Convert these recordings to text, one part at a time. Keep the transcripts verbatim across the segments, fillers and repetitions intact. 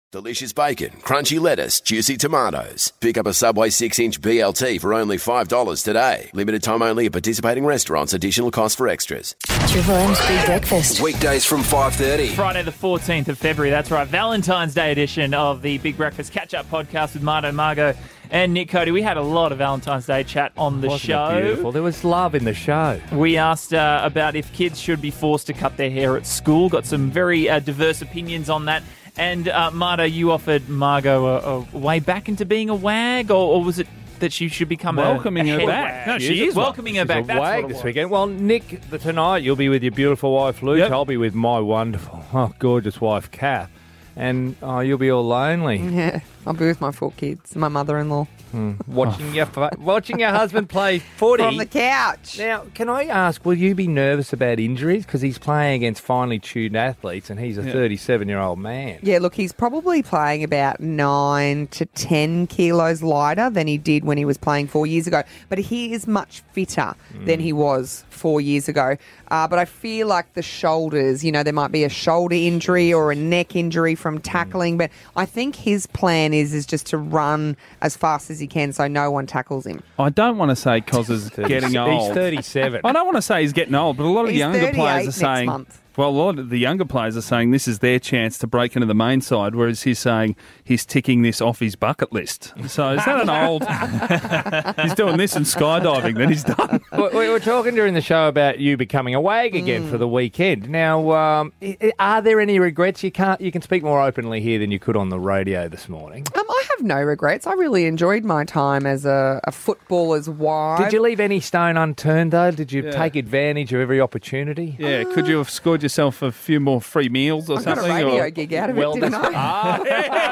Delicious bacon, crunchy lettuce, juicy tomatoes. Pick up a Subway six inch B L T for only five dollars today. Limited time only at participating restaurants. Additional cost for extras. Triple M's Big Breakfast. Weekdays from five thirty. Friday the fourteenth of February, that's right, Valentine's Day edition of the Big Breakfast Catch-Up Podcast with Marto, Margo and Nick Cody. We had a lot of Valentine's Day chat on the Wasn't show. it beautiful? There was love in the show. We asked uh, about if kids should be forced to cut their hair at school. Got some very uh, diverse opinions on that. And uh, Marto, you offered Margo a, a way back into being a wag, or, or was it that she should become welcoming a, a her back? No, she, she is welcoming her back. A That's wag what it this was. weekend. Well, Nick, the, tonight you'll be with your beautiful wife Luke. Yep. I'll be with my wonderful, oh, gorgeous wife Kath, and oh, you'll be all lonely. Yeah, I'll be with my four kids, my mother-in-law. Hmm. Watching your fa- watching your husband play footy On the couch. Now, can I ask, will you be nervous about injuries? Because he's playing against finely tuned athletes, and he's a thirty-seven-year-old man. Yeah, look, he's probably playing about nine to ten kilos lighter than he did when he was playing four years ago. But he is much fitter mm. than he was four years ago. Uh, but I feel like the shoulders, you know, there might be a shoulder injury or a neck injury from tackling. Mm. But I think his plan is is just to run as fast as he can so no one tackles him. I don't want to say Cos is getting old. He's thirty-seven. I don't want to say he's getting old, but a lot of He's younger players are next saying... month. Well, a lot of the younger players are saying this is their chance to break into the main side, whereas he's saying he's ticking this off his bucket list. So is that an old... he's doing this and skydiving, then he's done. We were talking during the show about you becoming a wag again mm. for the weekend. Now, um, are there any regrets? You can't. You can speak more openly here than you could on the radio this morning. Um, I have no regrets. I really enjoyed my time as a, a footballer's wife. Did you leave any stone unturned, though? Did you Yeah. take advantage of every opportunity? Yeah, could you have scored yourself a few more free meals or I got something? a radio or... gig out of well, it, didn't I? Ah,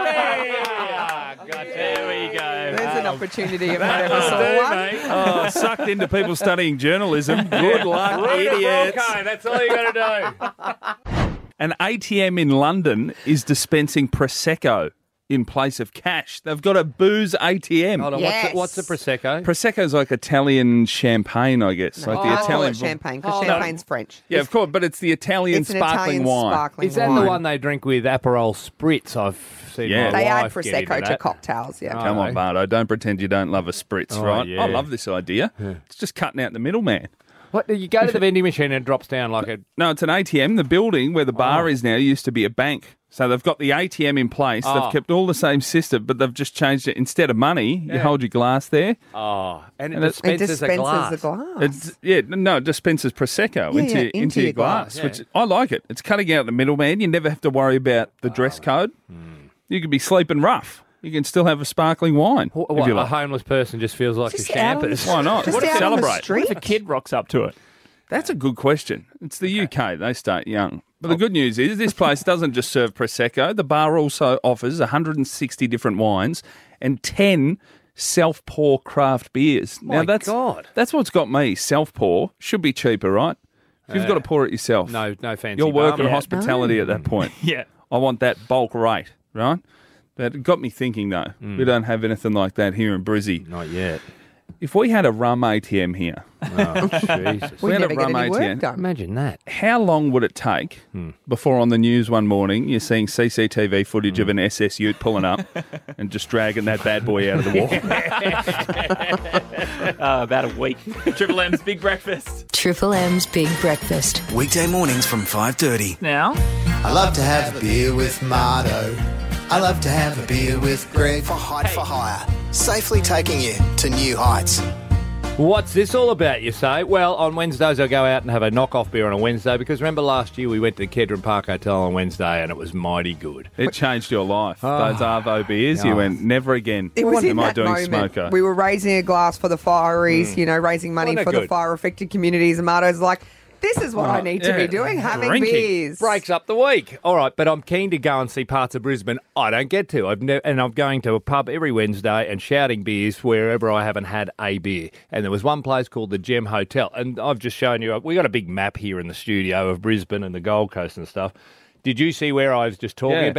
There we go. There's an opportunity if I ever saw one. Oh, sucked into people studying journalism. Good luck, idiots. Okay, that's all you got to do. An A T M in London is dispensing Prosecco in place of cash. They've got a booze A T M. Hold on, Yes. what's, the, what's the Prosecco? Prosecco's like Italian champagne, I guess. Like Oh, the I call Italian it champagne because Oh, no. champagne's French. Yeah, of course, but it's the Italian It's an sparkling Italian wine. sparkling Is that wine. the one they drink with Aperol Spritz? I've seen Yeah. my They add wife get into Prosecco to that. cocktails, yeah. Oh. Come on, Bardo. Don't pretend you don't love a spritz, Oh, right? yeah. I love this idea. It's just cutting out the middleman. What, you go to the vending machine and it drops down like a... No, it's an A T M. The building where the bar Oh. is now used to be a bank. So they've got the A T M in place. Oh. They've kept all the same system, but they've just changed it. Instead of money, you Yeah. hold your glass there. Oh, and it And it- dispenses, It dispenses a glass. a glass. It's yeah, no, it dispenses Prosecco Yeah, into, yeah, into, into your your glass, glass. which I like it. It's cutting out the middleman. You never have to worry about the dress code. You could be sleeping rough. You can still have a sparkling wine What, if what, you a like. homeless person just feels like Just a out on the champers. Why not? Just What if out on the celebrate? street. What if a kid rocks up to it? That's a good question. It's the U K. They start young. But the good news is this place doesn't just serve Prosecco. The bar also offers one hundred sixty different wines and ten self-pour craft beers. My now that's God. that's what's got me. Self-pour should be cheaper, right? If you've got to pour it yourself. No, no fancy. You're working bar. hospitality at that point. Yeah. I want that bulk rate, right? That got me thinking, though. We don't have anything like that here in Brizzy. Not yet. If we had a rum A T M here, Oh, Jesus. We had a never get rum any A T M. work done. Imagine that. how long would it take before on the news one morning you're seeing C C T V footage of an S S Ute pulling up and just dragging that bad boy out of the wall? Uh, about a week. Triple M's Big Breakfast. Triple M's Big Breakfast. Weekday mornings from five thirty. Now, I love to have a beer with Marto. I love to have a beer with Greg. For Height for Hire. Safely taking you to new heights. What's this all about, you say? Well, on Wednesdays I go out and have a knock-off beer on a Wednesday because remember last year we went to the Kedron Park Hotel on Wednesday and it was mighty good. It changed your life. Oh. Those Arvo beers, you Oh. went, never again It was am in I that doing moment. smoker. We were raising a glass for the fireys, you know, raising money Wasn't for it the good? fire-affected communities. And Marto's like, this is what I need to yeah. be doing, having Drinking. beers. Breaks up the week. All right, but I'm keen to go and see parts of Brisbane I don't get to. I've ne- and I'm going to a pub every Wednesday and shouting beers wherever I haven't had a beer. And there was one place called the Gem Hotel. And I've just shown you, we got a big map here in the studio of Brisbane and the Gold Coast and stuff. Did you see where I was just talking Yeah. about?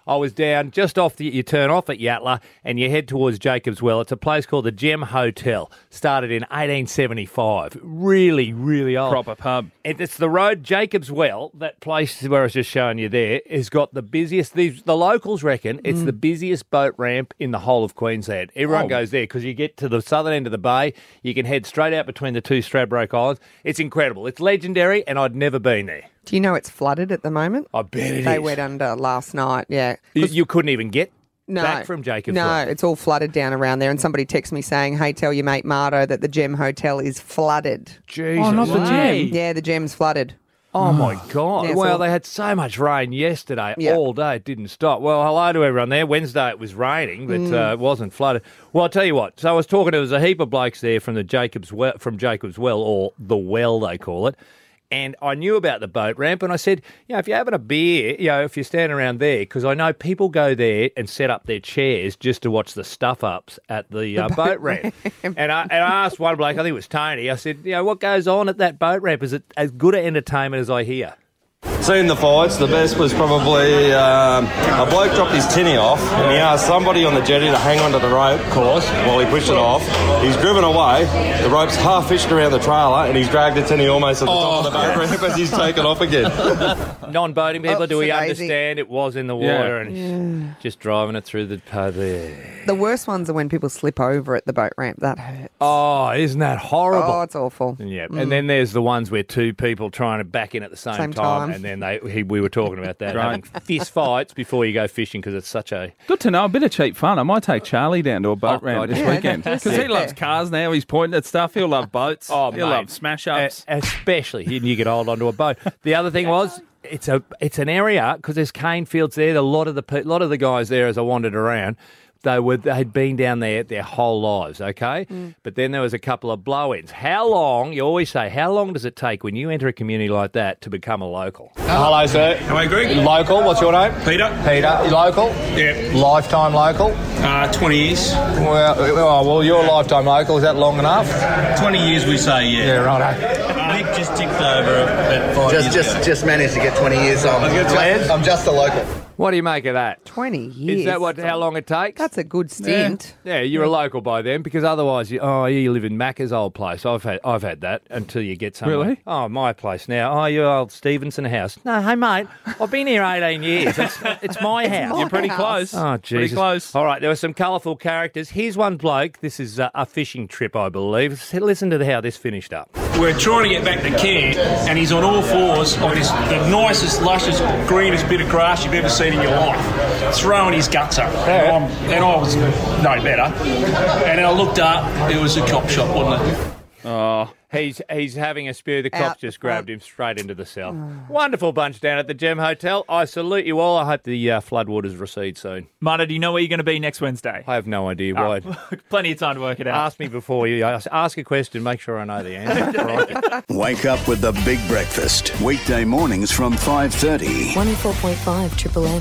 I was down just off the, you turn off at Yatala and you head towards Jacobs Well. It's a place called the Gem Hotel. Started in eighteen seventy-five. Really, really old. Proper pub. And it's the road, Jacobs Well, that place where I was just showing you there, has got the busiest, these, the locals reckon it's the busiest boat ramp in the whole of Queensland. Everyone Oh. goes there because you get to the southern end of the bay, you can head straight out between the two Stradbroke Islands. It's incredible. It's legendary and I'd never been there. Do you know it's flooded at the moment? I bet it They is. went under last night, yeah. You, you couldn't even get No, back from Jacobs No, Well. it's all flooded down around there. And somebody texted me saying, hey, tell your mate Marto that the Gem Hotel is flooded. Jesus. Oh, not the Way. gym. Yeah, the Gem's flooded. Oh, my God. Yeah, it's well, all- they had so much rain yesterday, Yeah. all day. It didn't stop. Well, hello to everyone there. Wednesday it was raining, but uh, it wasn't flooded. Well, I'll tell you what. So I was talking, there was a heap of blokes there from the Jacobs Well, from Jacobs Well, or the Well, they call it. And I knew about the boat ramp, and I said, you know, if you're having a beer, you know, if you're standing around there, because I know people go there and set up their chairs just to watch the stuff-ups at the, uh, boat ramp. and, I, and I asked one bloke, I think it was Tony, I said, you know, what goes on at that boat ramp? Is it as good an entertainment as I hear? Seen the fights. The best was probably um, a bloke dropped his tinny off and he asked somebody on the jetty to hang onto the rope, of course, while he pushed it off. He's driven away. The rope's half fished around the trailer and he's dragged the tinny almost at the top of the boat ramp as he's taken off again. Non-boating people, do we Oopsie-daisy. understand it was in the Yeah. water and just driving it through the uh, there. The worst ones are when people slip over at the boat ramp. That hurts. Oh, isn't that horrible? Oh, it's awful. Yeah, and then there's the ones where two people trying to back in at the same, Same time, time. and then they he, we were talking about that Right. having fist fights before you go fishing because it's such a Good to know. A bit of cheap fun. I might take Charlie down to a boat Oh, ramp God, this yeah. weekend Just because he sit loves there. cars now. He's pointing at stuff. He'll love boats. oh, He'll mate. love smash ups. E- especially when you get hold onto a boat. The other thing was it's a it's an area because there's cane fields there. A lot of the pe- lot of the guys there as I wandered around. They were they had been down there their whole lives, okay? But then there was a couple of blow-ins. How long, you always say, how long does it take when you enter a community like that to become a local? Hello, sir. How are you, Greg? Local, what's your name? Peter? Peter. You local? Yeah. Lifetime local? Uh, twenty years. Well, oh, well, you're a lifetime local. Is that long enough? twenty years, we say, yeah. Yeah, right. Nick just ticked over about five Just, years just, ago. just managed to get twenty years on. I'm just a local. What do you make of that? twenty years. Is that what how long it takes? That's a good stint. Yeah, you're a local by then, because otherwise, you, oh, you live in Macca's old place. I've had, I've had that until you get somewhere. Really? Oh, my place now. Oh, your old Stevenson house. No, hey mate, I've been here eighteen years. It's, it's my house. You're pretty house. close. Oh, Jesus. Pretty close. All right, there were some colourful characters. Here's one bloke. This is uh, a fishing trip, I believe. S- Listen to how this finished up. We're trying to get back to Cairn, and he's on all fours on this, the nicest, lushest, greenest bit of grass you've ever seen in your life, throwing his guts up. And, I'm, and I was no better. And then I looked up, it was a cop shop, wasn't it? Oh, He's he's having a spew. The Out cops the just grabbed front. him straight into the cell. Wonderful bunch down at the Gem Hotel. I salute you all. I hope the uh, floodwaters recede soon. Marta, do you know where you're going to be next Wednesday? I have no idea why. Plenty of time to work it out. Ask me before you ask, ask a question. Make sure I know the answer. Right. Wake up with the Big Breakfast. Weekday mornings from five thirty. one oh four point five Triple M.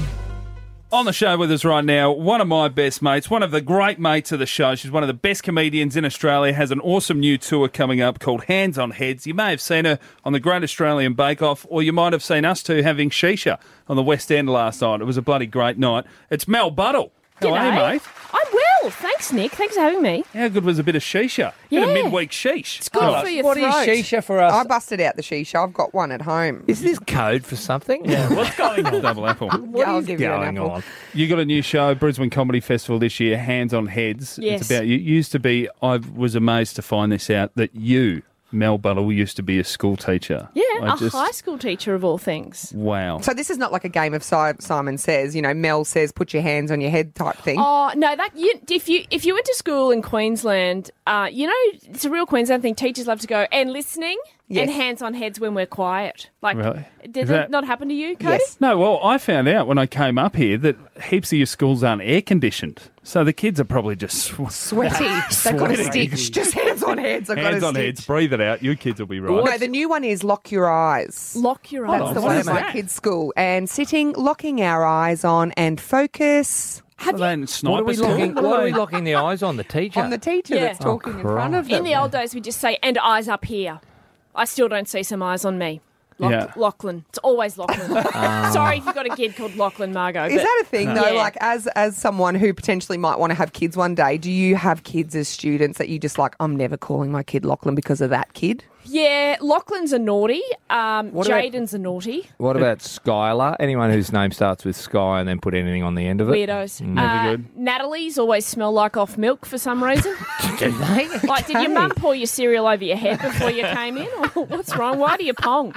on the show with us right now, one of my best mates, one of the great mates of the show. She's one of the best comedians in Australia, has an awesome new tour coming up called Hands on Heads. You may have seen her on the Great Australian Bake Off, or you might have seen us two having shisha on the West End last night. It was a bloody great night. It's Mel Buddle. How are you, G'day. mate? I'm well, thanks, Nick. Thanks for having me. How good was a bit of shisha? Bit of Yeah. midweek sheesh. It's good for your What is throat. shisha for us? I busted out the shisha. I've got one at home. Is this code for something? Yeah, what's going on? Double apple. Yeah, I'll give you an going apple. on? You got a new show, Brisbane Comedy Festival this year, Hands on Heads. Yes. It's about you. It used to be, I was amazed to find this out, that you, Mel Buddle, used to be a school teacher. Yeah, I a just- high school teacher of all things. Wow. So this is not like a game of Si- Simon Says, you know, Mel says, put your hands on your head type thing. Oh no! That you, if you if you went to school in Queensland, uh, you know it's a real Queensland thing. Teachers love to go and listening Yes. and hands on heads when we're quiet. Like, Really? did Is that, that- not happen to you, Cody? Yes. No, well, I found out when I came up here that heaps of your schools aren't air conditioned, so the kids are probably just sw- Sweaty. They've got a Sweating. stick. Just hands on heads. I've got hands a on stick. heads, breathe it out. Your kids will be right. No, the new one is lock your eyes. Lock your That's eyes. the what one is at my that? kids' school. And sitting, locking our eyes on and focus Are they in What sniper are we school? locking? What What are are we they- locking the eyes on? The teacher. on the teacher Yeah. that's talking Oh, in front of them. In the old days, we just say, and eyes up here. I still don't see some eyes on me. Loch- Yeah. Lachlan. It's always Lachlan. Sorry if you've got a kid called Lachlan, Margot. Is but- that a thing though? Yeah. Like as as someone who potentially might want to have kids one day, do you have kids as students that you just like, I'm never calling my kid Lachlan because of that kid? Yeah, Lachlan's a naughty. Um, What about- Jaden's a naughty. What about Skylar? Anyone whose name starts with Sky and then put anything on the end of it? Weirdos. Mm. Uh, Natalie's always smell like off milk for some reason. Do they? Like, did your mum pour your cereal over your head before you came in? Or what's wrong? Why do you pong?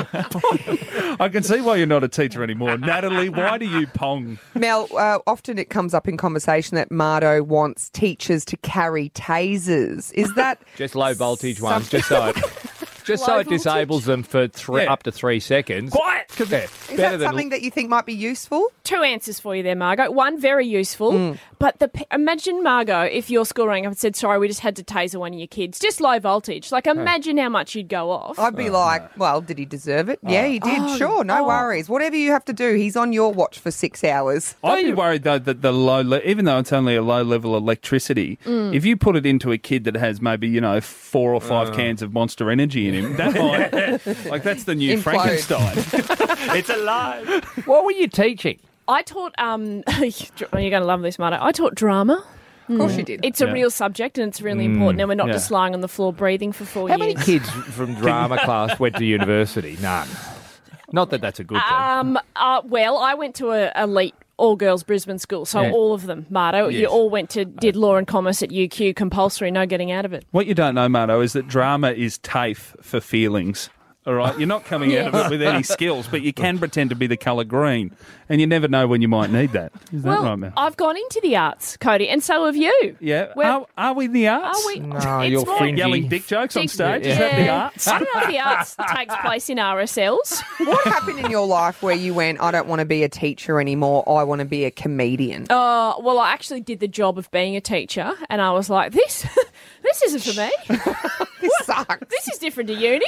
I can see why you're not a teacher anymore. Natalie, why do you pong? Mel, uh, often it comes up in conversation that Mardo wants teachers to carry tasers. Is that Just low voltage ones, just so it, just so Low it disables them for three, Yeah. up to three seconds. Quiet! Yeah, is better that than something that you think might be useful? Two answers for you there, Margot. One, very useful. Mm. But the imagine, Margot, if your school rang up and said, sorry, we just had to taser one of your kids. Just low voltage. Like, imagine how much you'd go off. I'd be like, well, did he deserve it? Yeah, he did. Oh, sure, no oh. worries. Whatever you have to do, he's on your watch for six hours. I'd be worried though that the low, le- even though it's only a low level electricity, Mm. if you put it into a kid that has maybe you know four or five cans of Monster Energy in him, that might like that's the new Implode. Frankenstein. It's alive. What were you teaching? I taught, um, you're going to love this, Margo. I taught drama. Of course you did. It's a Yeah. real subject and it's really important, and we're not yeah. just lying on the floor breathing for four How years. many kids from drama class went to university? None. Not that that's a good thing. Um, uh, well, I went to a elite all-girls Brisbane school, so Yeah. all of them, Mardo, you Yes. all went to, did law and commerce at U Q, compulsory, no getting out of it. What you don't know, Marto, is that drama is TAFE for feelings. All right, you're not coming out of it with any skills, but you can pretend to be the colour green, and you never know when you might need that. Is that Well, right, Mel? I've gone into the arts, Cody, and so have you. Yeah. Well- are, are we in the arts? Are we? No, it's you're more- fringy. Yelling dick jokes on Dick- stage? Is that the Yeah. arts? I don't know if the arts takes place in R S Ls. What happened in your life where you went, I don't want to be a teacher anymore, I want to be a comedian? Uh, well, I actually did the job of being a teacher, and I was like, this, this isn't for me. This sucks. This is different to uni.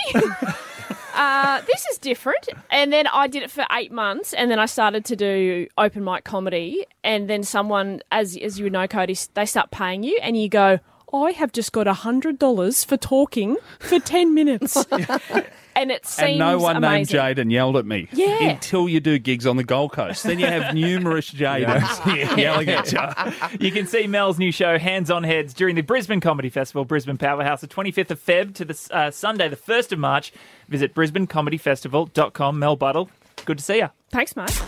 Uh, this is different. And then I did it for eight months, and then I started to do open mic comedy. And then someone, as as you would know, Cody, they start paying you, and you go, I have just got one hundred dollars for talking for ten minutes. And it seems And no one amazing. named Jaden yelled at me. Yeah. Until you do gigs on the Gold Coast. Then you have numerous Jadens yelling at you. You can see Mel's new show, Hands on Heads, during the Brisbane Comedy Festival, Brisbane Powerhouse, the twenty-fifth of February to the uh, Sunday, the first of March. Visit brisbane comedy festival dot com. Mel Buttle, good to see you. Thanks, mate.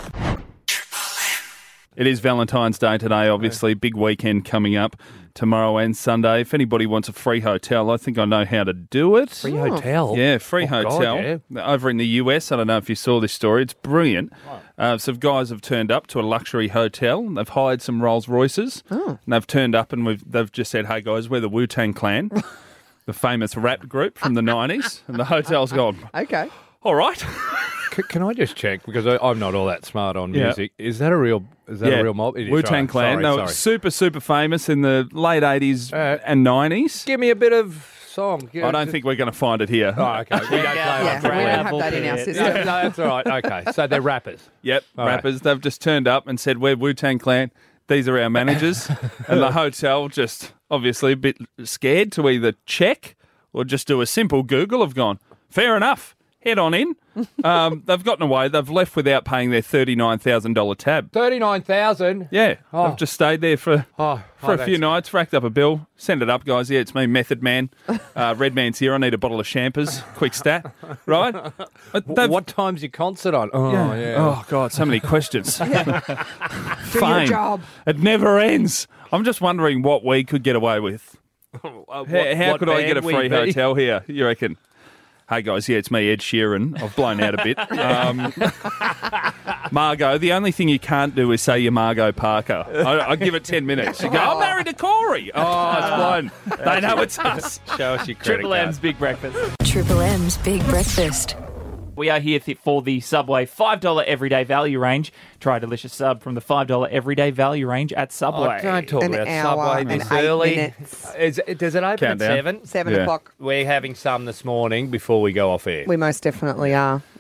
It is Valentine's Day today, obviously. Big weekend coming up tomorrow and Sunday. If anybody wants a free hotel, I think I know how to do it. Free hotel? Yeah, free Oh, God, hotel. yeah. Over in the U S, I don't know if you saw this story. It's brilliant. Uh, some guys have turned up to a luxury hotel. They've hired some Rolls Royces. Oh. And they've turned up and we've, they've just said, hey, guys, we're the Wu-Tang Clan, the famous rap group from the nineties. And the hotel's gone, Okay. all right. C- can I just check, because I, I'm not all that smart on Yeah. music. Is that a real Is that a real mob? It is, Wu-Tang right. Clan. Sorry, they were sorry. super, super famous in the late eighties Uh, and nineties. Give me a bit of song. I don't think we're going to find it here. Oh, okay. We don't play Yeah, that. we don't have that in our Yeah. system. No, no, that's all right. Okay, so they're rappers. Yep, All right. rappers. They've just turned up and said, we're Wu-Tang Clan. These are our managers. And the hotel just obviously a bit scared to either check or just do a simple Google. Have gone, fair enough, head on in. Um, they've gotten away. They've left without paying their thirty-nine thousand dollars tab. Thirty-nine thousand. Yeah, Oh. they've just stayed there for Oh, for oh, a few that's- nights, racked up a bill. Send it up, guys. Yeah, it's me, Method Man. Uh, Red Man's here. I need a bottle of Champers. Quick stat, right? But they've- What time's your concert on? Oh, yeah. Oh, God, so many questions. Do your Fame. job. It never ends. I'm just wondering what we could get away with. Uh, How, what- how what could I get a band we free be? hotel here, you reckon? Hey, guys, yeah, it's me, Ed Sheeran. I've blown out a bit. Um, Margot, the only thing you can't do is say you're Margot Parker. I, I give it ten minutes. You go, I'm married to Corey. Oh, it's blown. They know it's us. Show us your credit Triple card. M's Big Breakfast. Triple M's Big Breakfast. We are here th- for the Subway five dollars everyday value range. Try a delicious sub from the five dollars everyday value range at Subway. Oh, don't talk An about hour Subway and this eight early. minutes. Is, does it open Countdown. at seven? Seven Yeah. o'clock. We're having some this morning before we go off air. We most definitely are.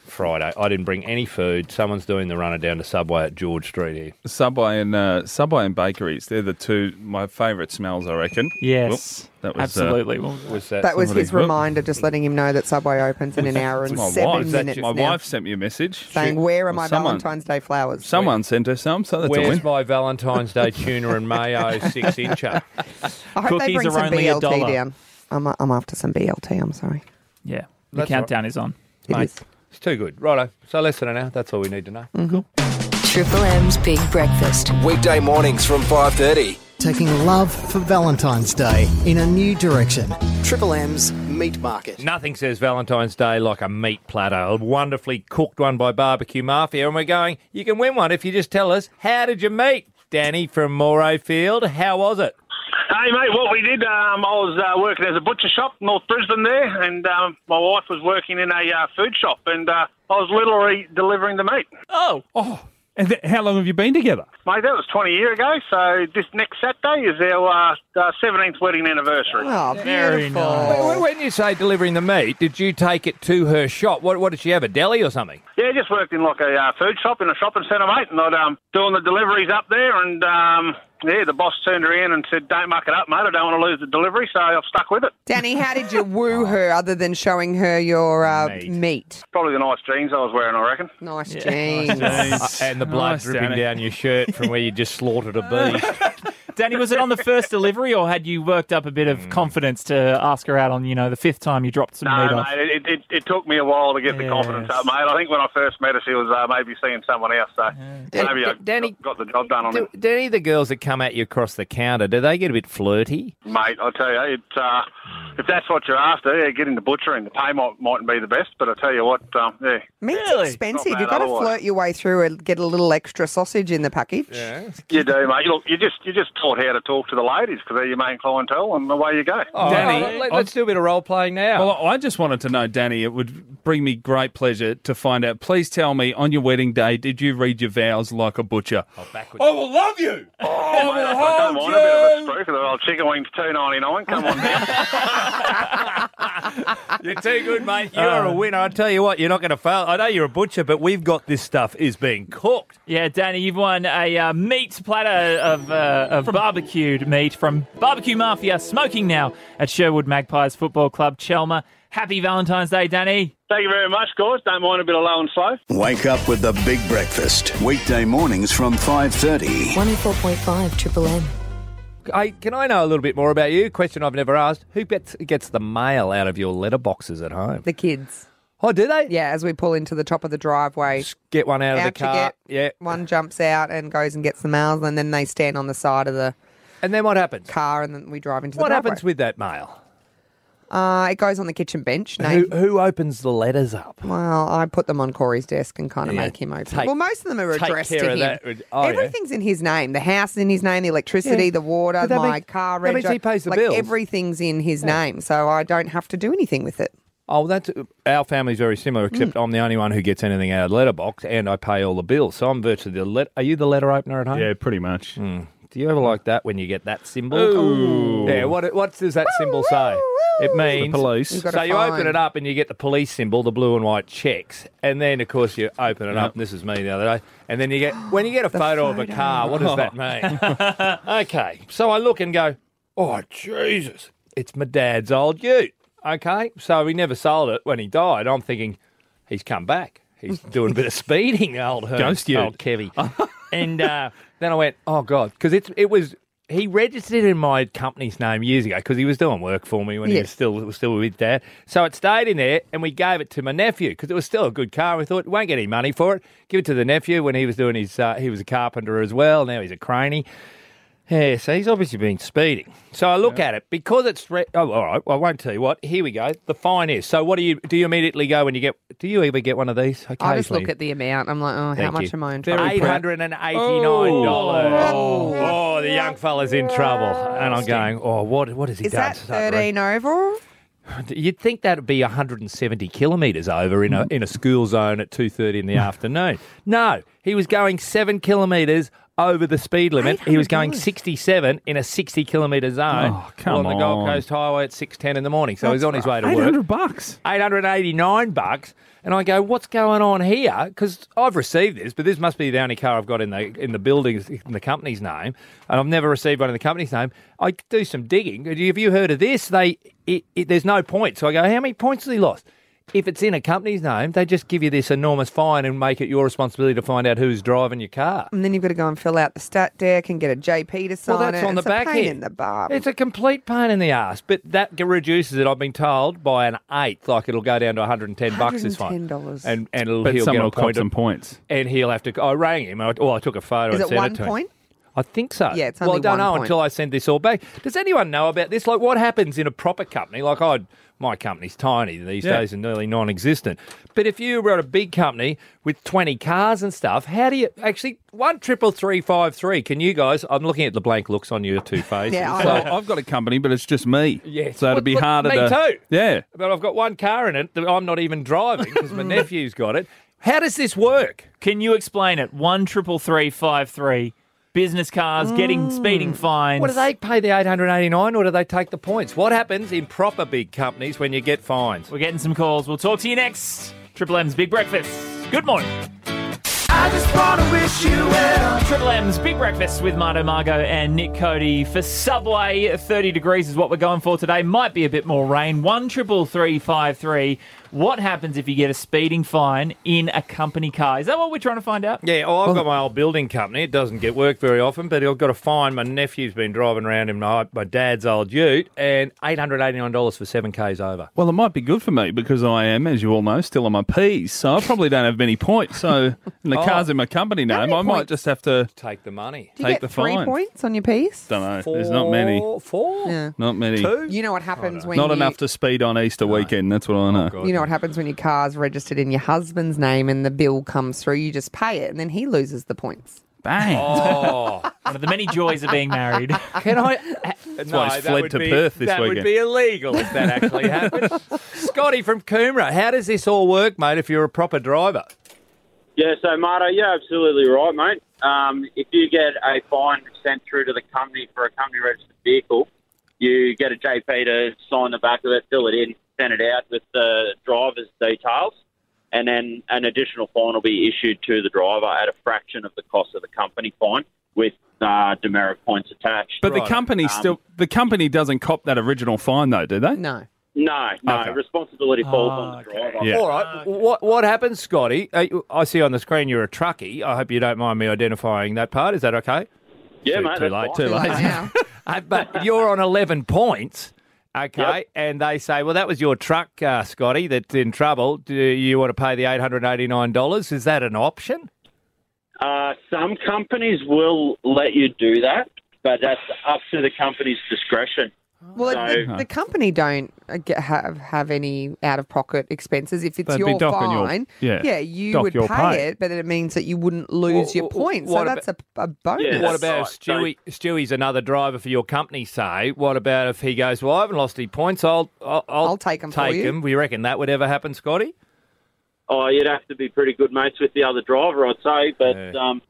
Friday. I didn't bring any food. Someone's doing the runner down to Subway at George Street here. Subway and uh, Subway and bakeries. They're the two my favourite smells, I reckon. Yes, Whoop, that was, absolutely. Uh, What was that? That was somebody- his reminder, just letting him know that Subway opens in an hour and It's my seven wife. minutes My now. wife sent me a message saying, She- where are well, my someone, Valentine's Day flowers? Someone sent her some, so that's a Where's win. my Valentine's Day tuna and mayo six incher? I hope they Cookies bring are some only B a L T dollar. down. I'm, I'm after some B L T, I'm sorry. Yeah, the That's countdown is on. It Mate, is. it's too good. Righto. So listen now. That's all we need to know. Mm-hmm. Triple M's Big Breakfast. Weekday mornings from five thirty. Taking love for Valentine's Day in a new direction. Triple M's Meat Market. Nothing says Valentine's Day like a meat platter, a wonderfully cooked one by Barbecue Mafia. And we're going, you can win one if you just tell us, how did you meet? Danny from Morayfield, how was it? Hey, mate, what we did, um, I was uh, working as a butcher shop, North Brisbane there, and um, my wife was working in a uh, food shop, and uh, I was literally delivering the meat. Oh, Oh, and th- how long have you been together? Mate, that was twenty years ago, so this next Saturday is our uh, uh, seventeenth wedding anniversary. Oh, Very beautiful. nice. When when you say delivering the meat, did you take it to her shop? What, what did she have, a deli or something? Yeah, just worked in like a uh, food shop in a shopping centre, mate, and I'd um, doing the deliveries up there, and um, yeah, the boss turned her in and said, don't muck it up, mate, I don't want to lose the delivery, so I've stuck with it. Danny, how did you woo her other than showing her your uh, Meat. meat? Probably the nice jeans I was wearing, I reckon. Nice Yeah. jeans. Uh, and the blood Nice, dripping Danny. down your shirt from where you just slaughtered a beast. Danny, was it on the first delivery, or had you worked up a bit of confidence to ask her out on, you know, the fifth time you dropped some meat No, off? mate, it, it, it took me a while to get the Yes. confidence up, mate. I think when I first met her, she was uh, maybe seeing someone else, so maybe I Danny- got, got the job done on do, it. do any of the girls that come at you across the counter, do they get a bit flirty? Mate, I'll tell you, it, uh, if that's what you're after, yeah, get into butchering. The pay might, mightn't be the best, but I tell you what, um, yeah. Meat's Really? expensive. Not You've bad got to otherwise. flirt your way through and get a little extra sausage in the package. You do, mate. Look, you just you just taught how to talk to the ladies because they're your main clientele, and away you go. Oh, Danny, let, us do a bit of role playing now. Well, I just wanted to know, Danny, it would bring me great pleasure to find out. Please tell me, on your wedding day, did you read your vows like a butcher? Oh, backwards. I will love you. Oh, mate, I don't mind a bit of a spruik of the old chicken wings, two ninety nine. Come on down. You're too good, mate. You are a winner. I tell you what, you're not going to fail. I know you're a butcher, but we've got this stuff is being cooked. Yeah, Danny, you've won a uh, meat platter of, uh, of barbecued meat from Barbecue Mafia, smoking now at Sherwood Magpies Football Club, Chelmer. Happy Valentine's Day, Danny. Thank you very much, guys. Don't mind a bit of low and slow. Wake up with the Big Breakfast. Weekday mornings from five thirty. one oh four point five Triple M. Hey, can I know a little bit more about you? Question I've never asked. Who gets, gets the mail out of your letterboxes at home? The kids. Oh, do they? Yeah, as we pull into the top of the driveway, Get one out, of the out you car. get. Yeah. One jumps out and goes and gets the mail, and then they stand on the side of the And then what happens? car, and then we drive into the What driveway. happens with that mail? Uh, it goes on the kitchen bench. Who, Nate. who opens the letters up? Well, I put them on Corey's desk and kind of Yeah, make him open. take- well, most of them are take addressed care to of him. that. Oh, yeah. Everything's in his name. The house is in his name, the electricity, Yeah. the water, But that my means- car that means reg. he pays the like, bills. Everything's in his name, so I don't have to do anything with it. Oh, that's our family's very similar, except I'm the only one who gets anything out of the letterbox, and I pay all the bills. So I'm virtually the let. Are you the letter opener at home? Yeah, pretty much. Mm. Do you ever like that when you get that symbol? Ooh. Yeah. What What does that symbol say? It means The police. You've got So to you find- open it up and you get the police symbol, the blue and white checks, and then of course you open it up. And this is me the other day. And then you get when you get a photo, of a car. What does that mean? Okay, so I look and go, oh Jesus, it's my dad's old ute. Okay, so he never sold it when he died. I'm thinking he's come back. He's doing a bit of speeding, old Herm, Ghost ute. old Kevy. And uh, then I went, oh God, because it's it was. He registered in my company's name years ago because he was doing work for me when he was Yes. still was still with Dad. So it stayed in there, and we gave it to my nephew because it was still a good car. We thought we won't get any money for it. Give it to the nephew when he was doing his. Uh, he was a carpenter as well. Now he's a craney. Yeah, so he's obviously been speeding. So I look at it because it's. Re- oh, all right. Well, I won't tell you what. Here we go. The fine is. So what do you do? You immediately go when you get? Do you ever get one of these? I just Occasionally? look at the amount. I'm like, oh, how Thank much you. am I in trouble? Eight hundred and eighty-nine dollars. Oh. oh, the young fella's in trouble, and I'm going. Oh, what? What has he Is done? that to start thirteen over? You'd think that'd be one hundred seventy kilometres over in a in a school zone at two thirty in the afternoon. No, he was going seven kilometres over the speed limit. He was going sixty-seven in a sixty kilometre zone Oh, come on the Gold on. Coast Highway at six ten in the morning. So he's on his way to work. eight hundred bucks. eight hundred eighty-nine bucks. And I go, what's going on here? Because I've received this, but this must be the only car I've got in the in the buildings in the company's name, and I've never received one in the company's name. I do some digging. Have you heard of this? They it, it, there's no points. So I go, how many points has he lost? If it's in a company's name, they just give you this enormous fine and make it your responsibility to find out who's driving your car. And then you've got to go and fill out the stat deck and get a J P to sign Well, that's it. on the it's back a pain end. in the bum. It's a complete pain in the ass, but that g- reduces it, I've been told, by an eighth. Like it'll go down to one hundred ten bucks this fine. one hundred ten dollars. And, and it'll, But he'll someone get a will cop point. some of- points. And he'll have to... I rang him, and I, well, I took a photo Is and it sent one it to him. point? I think so. Yeah, it's Well, I only don't one know point. until I send this all back. Does anyone know about this? Like, what happens in a proper company? Like, I, my company's tiny these Yeah. days and nearly non-existent. But if you were at a big company with twenty cars and stuff, how do you actually one triple three five three? Can you guys? I'm looking at the blank looks on your two faces. Yeah, I So know. I've got a company, but it's just me. Yeah. So it'd be What- what- harder me to. too. Yeah. But I've got one car in it that I'm not even driving because my nephew's got it. How does this work? Can you explain it? One triple three five three. Business cars getting speeding fines. What do they pay the eight hundred eighty-nine, or do they take the points? What happens in proper big companies when you get fines? We're getting some calls. We'll talk to you next. Triple M's Big Breakfast. Good morning. I just want to wish you well. Triple M's Big Breakfast with Marto, Margot and Nick Cody for Subway. thirty degrees is what we're going for today. Might be a bit more rain. One triple three five three. What happens if you get a speeding fine in a company car? Is that what we're trying to find out? Yeah, well, I've got my old building company. It doesn't get work very often, but I've got a fine. My nephew's been driving around in my, my dad's old ute, and eight hundred eighty-nine dollars for seven Ks over. Well, it might be good for me because I am, as you all know, still on my P's. So I probably don't have many points. So and the Oh. car's in my company name. many I might points? just have to Take the money. Do you take get the three fine. points on your piece? Don't know. There's not many. Four? Yeah. Not many. Two? You know what happens when Not you, enough to speed on Easter weekend. That's what I know. God. You know what happens when your car's registered in your husband's name and the bill comes through? You just pay it, and then he loses the points. Bang. Oh, One of the many joys of being married. can I? That's why he's fled would to be, Perth this that weekend. would be illegal if that actually happened. Scotty from Coomera, how does this all work, mate, if you're a proper driver? Yeah, so Marto, you're absolutely right, mate. Um, if you get a fine sent through to the company for a company registered vehicle, you get a J P to sign the back of it, fill it in, send it out with the driver's details, and then an additional fine will be issued to the driver at a fraction of the cost of the company fine with uh, demerit points attached. But the company Um, still, the company doesn't cop that original fine, though, do they? No. No, no, Okay. responsibility falls on the driver. Yeah. All right. What what happens, Scotty? Uh, I see on the screen you're a truckie. I hope you don't mind me identifying that part. Is that okay? Yeah, too, mate. Too that's late. fine. Too late. Now. Uh, but you're on eleven points. Okay, Yep. and they say, well, that was your truck, uh, Scotty, that's in trouble. Do you want to pay the eight hundred eighty-nine dollars? Is that an option? Uh, some companies will let you do that, but that's up to the company's discretion. Well, So- the, the company don't uh, get, have have any out of pocket expenses. If it's They'd be your docking your- fine, yeah, you dock would your pay, pay. it, but it means that you wouldn't lose Well, your well, points. what So that's a, a bonus. Yeah, What that's about right. if Stewie, Stewie's another driver for your company, say? What about if he goes, well, I haven't lost any points, I'll I'll, I'll, I'll take 'em for take you. him. We reckon that would ever happen, Scotty? Oh, you'd have to be pretty good mates with the other driver, I'd say. But Yeah. um,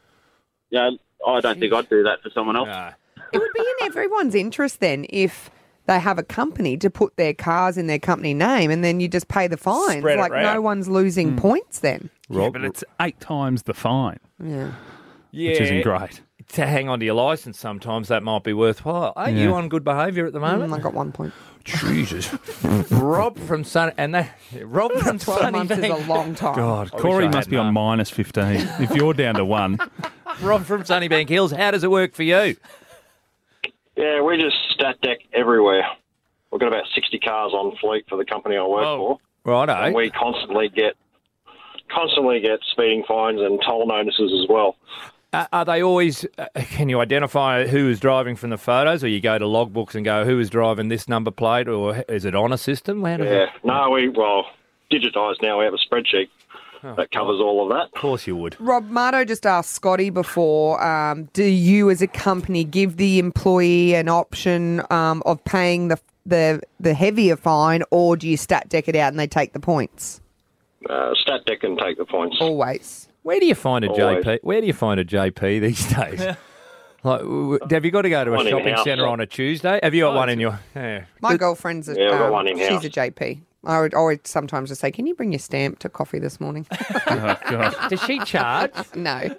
yeah, I don't think I'd do that for someone else. No. It would be in everyone's interest then if they have a company to put their cars in their company name, and then you just pay the fines. Spread it like no round. one's losing points then. Yeah, but it's eight times the fine, Yeah. Yeah. which isn't great. To hang on to your licence sometimes, that might be worthwhile. Are you Yeah. on good behaviour at the moment? Mm, I got one point. Jesus. Rob from Sun and that Rob from Twelve Sunny months is Bank. a long time. God, I wish Corey I must had be on none. minus fifteen. If you're down to one, Rob from Sunnybank Hills. How does it work for you? Yeah, we just stat deck everywhere. We've got about sixty cars on fleet for the company I work Oh, for. righto. And we constantly get constantly get speeding fines and toll notices as well. Uh, are they always? Uh, can you identify who is driving from the photos, or you go to logbooks and go, who is driving this number plate, or is it on a system? How does Yeah. it- No, we, well, digitised now. We have a spreadsheet that covers all of that. Of course you would. Rob, Marto just asked Scotty before, um, do you as a company give the employee an option um, of paying the, the the heavier fine, or do you stat deck it out and they take the points? Uh, stat deck and take the points. Always. Where do you find a Always. J P? Where do you find a J P these days? Like, w- have you got to go to a One in shopping house. centre on a Tuesday? Have you got one in your? Yeah. My girlfriend's a, Yeah, I've got um, one in she's house. a J P. I would, I would sometimes just say, can you bring your stamp to coffee this morning? Oh, God. Does she charge? No.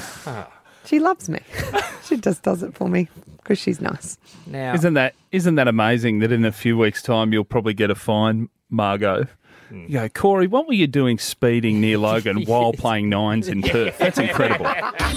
She loves me. She just does it for me because she's nice. Now, Isn't that isn't that amazing that in a few weeks' time you'll probably get a fine, Margot? You go, Corey, what were you doing speeding near Logan while playing nines in Perth? That's incredible.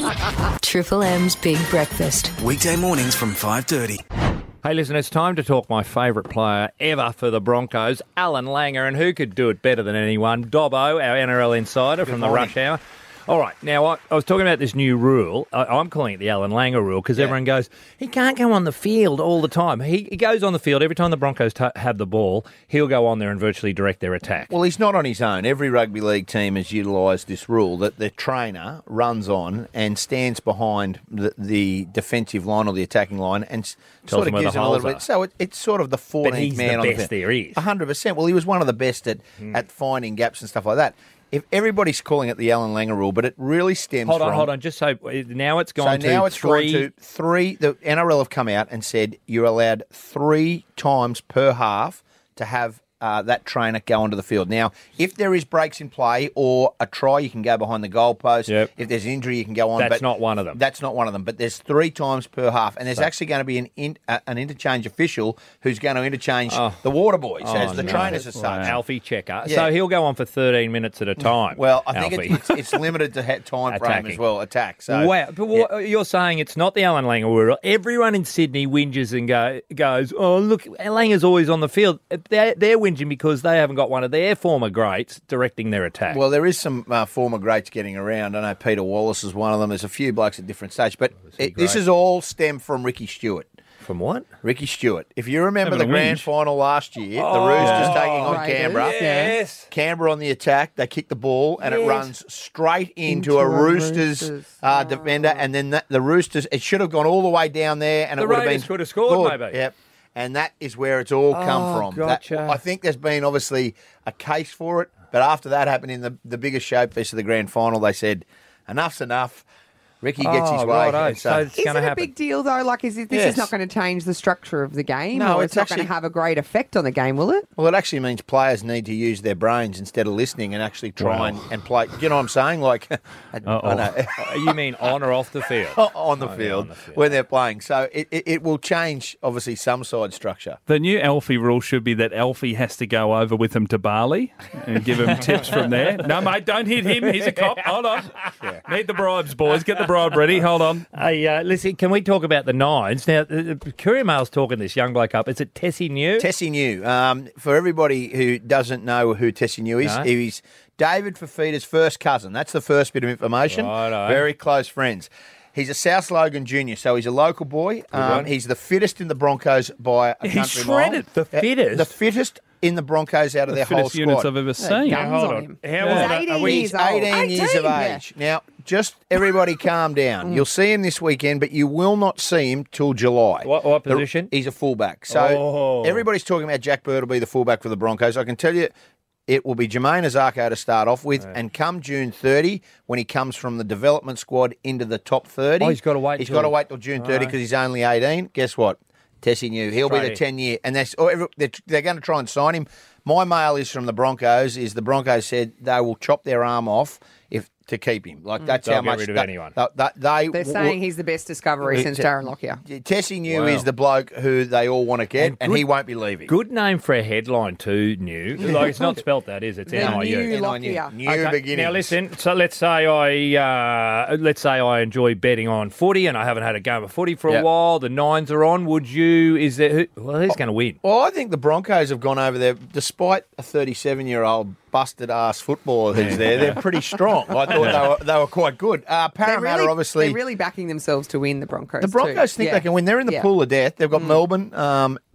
Triple M's Big Breakfast. Weekday mornings from five thirty. Hey, listen, it's time to talk my favourite player ever for the Broncos, Alan Langer, and who could do it better than anyone? Dobbo, our N R L insider from the Rush Hour. All right, now I, I was talking about this new rule. I, I'm calling it the Alan Langer rule because everyone goes, he can't go on the field all the time. He, he goes on the field every time the Broncos t- have the ball. He'll go on there and virtually direct their attack. Well, he's not on his own. Every rugby league team has utilised this rule that the trainer runs on and stands behind the, the defensive line or the attacking line and s- Tells sort them of where gives the them a little holes bit. are. So it, it's sort of the fourteenth But he's the man on best the there is. one hundred percent. Well, he was one of the best at, at finding gaps and stuff like that. If everybody's calling it the Alan Langer rule, but it really stems Hold on, from... hold on. Just so now it's gone so to now it's three. gone to three. The N R L have come out and said you're allowed three times per half to have uh, that trainer go onto the field. Now, if there is breaks in play or a try, you can go behind the goalpost. Yep. If there's injury, you can go on. That's but not one of them. That's not one of them. But there's three times per half, and there's So- actually going to be an in, uh, an interchange official who's going to interchange Oh. the water boys Oh, as the no. trainers as such. Alfie checker. Yeah. So he'll go on for thirteen minutes at a time. Well, I think Alfie. it's, it's, it's limited to ha- time frame Attacking. as well. Attack. So wow, but what, you're saying it's not the Alan Langer rule. Everyone in Sydney whinges and go, goes, oh, look, Langer's always on the field. They're, they're whinging because they haven't got one of their former greats directing their attack. Well, there is some uh, former greats getting around. I know Peter Wallace is one of them. There's a few blokes at different stages. But it, this great? is all stemmed from Ricky Stewart. From what? Ricky Stewart. If you remember Having the a grand whinge. final last year, Oh, the Roosters yeah. taking on Raiders, Canberra. Yes. Canberra on the attack. They kick the ball and it Yes. runs straight into, Into a a Roosters, Roosters. uh, defender. And then that, the Roosters, it should have gone all the way down there. And The it would have Raiders been could have scored, good. maybe. Yep. And that is where it's all come Oh, from. That- gotcha. I think there's been obviously a case for it. But after that happened in the, the biggest showpiece of the grand final, they said, enough's enough. Ricky gets his Oh, way. righto. And So it's Is going it to a happen. big deal, though? Like, is it, this Yes. is not going to change the structure of the game? No, or it's it's, not going actually- to have a great effect on the game, will it? Well, it actually means players need to use their brains instead of listening and actually try Wow. and, and play. You know what I'm saying? Like, I, I know. You mean on or off the field? on, the Oh, yeah, field, on the field. when they're playing. So it, it, it will change, obviously, some side structure. The new Alfie rule should be that Alfie has to go over with him to Bali and give him tips from there. No, mate, don't hit him. He's a cop. Hold on. Need the bribes, boys. Get the bribe ready. Hold on. Hey, uh, listen, can we talk about the nines? Now, uh, Courier Mail's talking this young bloke up. Is it Tessie New? Tessie New. Um, for everybody who doesn't know who Tessie New is, No. he's David Fafita's first cousin. That's the first bit of information. Righto. Very close friends. He's a South Logan junior, so he's a local boy. Um, one. he's the fittest in the Broncos by a He's country shredded. mile. The fittest? The fittest in the Broncos out of The their whole fittest units squad. I've ever seen. guns hold on on. him. How Yeah. old He's are- are eighteen we- years He's old. eighteen years of yeah. age. Now, just everybody calm down. You'll see him this weekend, but you will not see him till July. What- what The- position? he's a fullback. So Oh. everybody's talking about Jack Bird will be the fullback for the Broncos. I can tell you it will be Jermaine Azarko to start off with, and come June thirtieth, when he comes from the development squad into the top thirty. Oh, he's gotta wait He's till- got to wait till June thirtieth because he's only eighteen. Guess what? Tessie New. He'll be Straight the in. ten-year. And that's, oh, every- they're, they're going to try and sign him. My mail is from the Broncos, is the Broncos said they will chop their arm off if to keep him. Like, that's They'll how get much... rid of they, anyone. They, they, they They're w- saying he's the best discovery It's since a- Darren Lockyer. Tessie New Wow. is the bloke who they all want to get, And and, good- he won't be leaving. Good name for a headline too, New. Like, it's not spelt that, is it? It's The N I U. new N I U. Lockyer. New Okay, beginnings. Now listen. So let's say I uh, let's say I enjoy betting on footy, and I haven't had a game of footy for a Yep. while. The nines are on. Would you? Is there? Who, well, who's going to win? Well, I think the Broncos have gone over there, despite a thirty-seven-year-old busted ass footballer who's there. They're pretty strong. I thought they were they were quite good. Uh, They're Parramatta, really, obviously. they're really backing themselves to win the Broncos. The Broncos too. think Yeah. they can win. They're in the Yeah. pool of death. They've got Melbourne, um,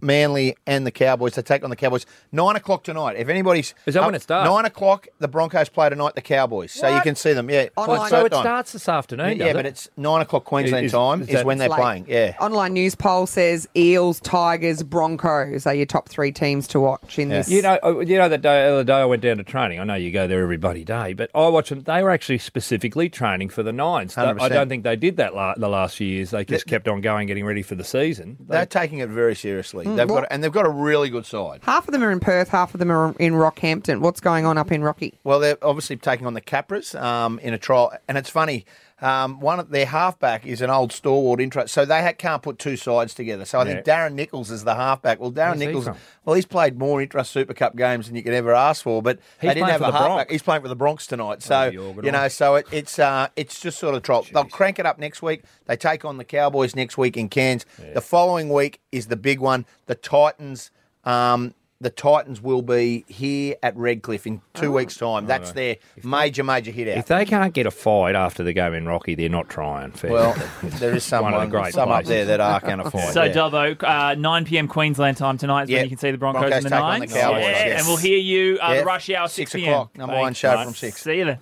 Manly and the Cowboys. They take on the Cowboys. Nine o'clock tonight. If anybody's... Is that uh, when it starts? Nine o'clock, the Broncos play tonight, the Cowboys. So you What? can see them, yeah. Online- So it Time. starts this afternoon, Yeah, does but it? it's nine o'clock Queensland Is- time is is, that- when they're It's late. playing. Yeah. Online news poll says Eels, Tigers, Broncos are your top three teams to watch in this. You know, uh, you know that day, the other day I went down to training. I know you go there every bloody day, but I watched them. They were actually specifically training for the Nines. one hundred I percent. don't think they did that la- the last few years. They just kept on going, getting ready for the season. They- They're taking it very seriously. Mm, they've what- got, and they've got a really good side. half of them are in Perth, half of them are in Rockhampton. What's going on up in Rocky? Well, they're obviously taking on the Capras um, in a trial, and it's funny. Um, one of their halfback is an old stalwart interest, so they ha- can't put two sides together. So I think Darren Nichols is the halfback. Well, Darren Where's he Nichols, from? well, he's played more intra Super Cup games than you could ever ask for, but He's they didn't playing have for a the halfback. Bronx. He's playing for the Bronx tonight, so the organised. you know, so it, it's uh, it's just sort of trial. They'll crank it up next week. They take on the Cowboys next week in Cairns. The following week is the big one. The Titans. Um, The Titans will be here at Redcliffe in two weeks' time. That's their major, major hit out. If they can't get a fight after the game in Rocky, they're not trying. Fair. Well, there is One of the someone, great some up places. there that are going to fight. So, yeah. Dubbo, uh, nine p.m. Queensland time tonight is Yep. when you can see the Broncos, Broncos and the take on the Nines. Cowboys, Yeah, yes. And we'll hear you uh, Yeah. the rush hour, Six six p.m. o'clock. Number one show Right. from six. See you then.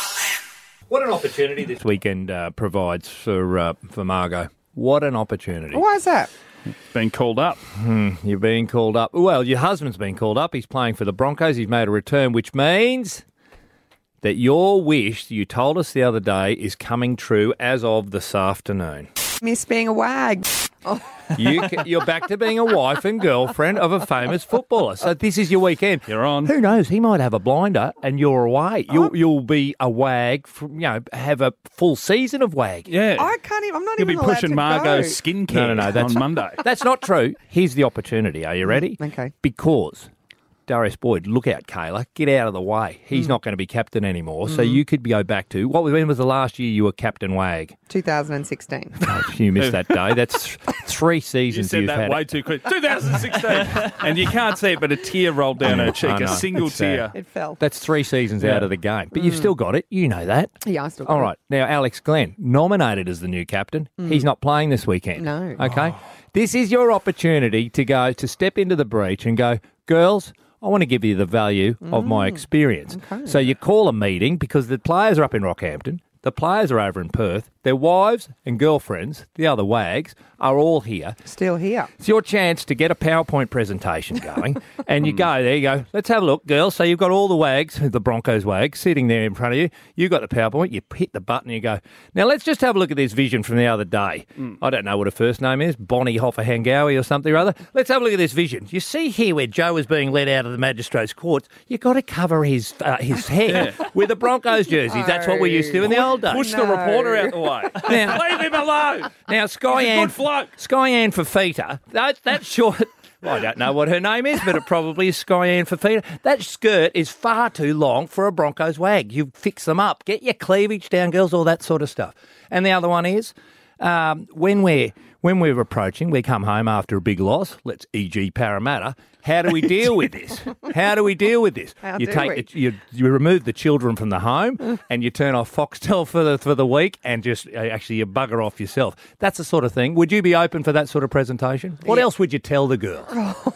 What an opportunity this weekend uh, provides for uh, for Margot. What an opportunity. Why is that? Been called up. Hmm, you're being called up. Well, your husband's been called up. He's playing for the Broncos. He's made a return, which means that your wish you told us the other day is coming true as of this afternoon. Miss being a wag. Oh. You ca- you're back to being a wife and girlfriend of a famous footballer. So this is your weekend. You're on. Who knows? He might have a blinder, and you're away. You'll you'll be a wag. From, you know, have a full season of wag. Yeah. I can't even. I'm not You'll be even allowed pushing to Margot's go. skincare No, no, no. That's on Monday. That's not true. Here's the opportunity. Are you ready? Okay. Because Darius Boyd, look out, Kayla. Get out of the way. He's not going to be captain anymore. So you could go back to what was when was the last year you were captain wag? two thousand sixteen. You missed that day. That's three You seasons said you've that had. way too quick. twenty sixteen. And you can't see it, but a tear rolled down her cheek, I know. a single It's sad. tear. It fell. That's three seasons Yeah. out of the game. But you've still got it. You know that. Yeah, I still got All it. right. Now, Alex Glenn, nominated as the new captain. He's not playing this weekend. No. Okay. This is your opportunity to go, to step into the breach and go, girls, I want to give you the value of my experience. Okay. So you call a meeting because the players are up in Rockhampton. The players are over in Perth. Their wives and girlfriends, the other wags, are all here. Still here. It's your chance to get a PowerPoint presentation going. And you go there, you go, let's have a look, girls. So you've got all the wags, the Broncos wags, sitting there in front of you. You've got the PowerPoint. You hit the button, you go, now let's just have a look at this vision from the other day. I don't know what her first name is, Bonnie Hoffer-Hangowie or something or other. Let's have a look at this vision. You see here where Joe is being led out of the magistrate's court, you've got to cover his uh, his head with the Broncos jerseys. That's what we used to do in the old days. Push the reporter out the way. Now, Leave him alone. now Sky He's a Ann, good bloke. Sky Ann Fafita, that, that short... Well, I don't know what her name is, but it probably is Sky Ann Fafita. That skirt is far too long for a Broncos wag. You fix them up. Get your cleavage down, girls, all that sort of stuff. And the other one is, um, when we're when we're approaching, we come home after a big loss, let's for example Parramatta, how do we deal with this? How do we deal with this? How you do take we? The, you you remove the children from the home and you turn off Foxtel for the for the week and just uh, actually you bugger off yourself. That's the sort of thing. Would you be open for that sort of presentation? What Yeah. else would you tell the girls?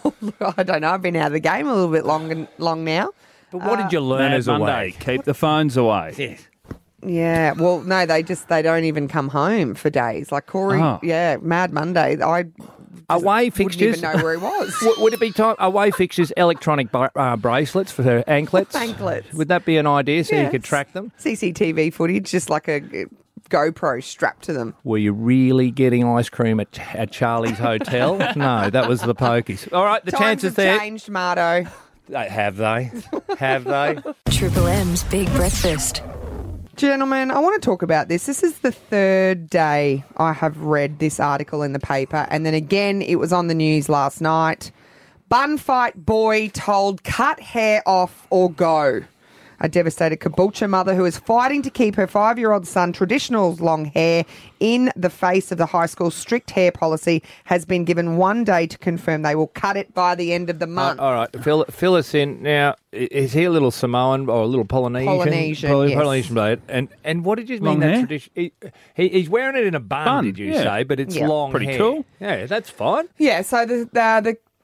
I don't know. I've been out of the game a little bit long, long now. But what did you learn Mad as a Monday. wag? Keep the phones away. Yes. Yeah, well, no, they just they don't even come home for days. Like Corey, Oh. yeah, Mad Monday. I Away wouldn't fixtures. even know where he was. W- Would it be time away fixtures, electronic bu- uh, bracelets for her anklets? Anklets. Would that be an idea so you Yes. could track them? C C T V footage, just like a GoPro strapped to them. Were you really getting ice cream at, at Charlie's Hotel? No, that was the pokies. All right, the Times chances have there. changed, Marto. Uh, Have they? Have they? Triple M's Big Breakfast. Gentlemen, I want to talk about this. This is the third day I have read this article in the paper, and then again it was on the news last night. Bun fight boy told cut hair off or go. A devastated Caboolture mother who is fighting to keep her five-year-old son traditional long hair in the face of the high school's strict hair policy has been given one day to confirm they will cut it by the end of the month. Uh, all right, fill, fill us in. Now, i- is he a little Samoan or a little Polynesian? Polynesian, Poly- yes. Polynesian bloke. And, and what did you Long mean that hair? tradition? He, he, he's wearing it in a bun, Bun, did you yeah. say? But it's Yeah. long Pretty hair. cool. Yeah, that's fine. Yeah, so the the, the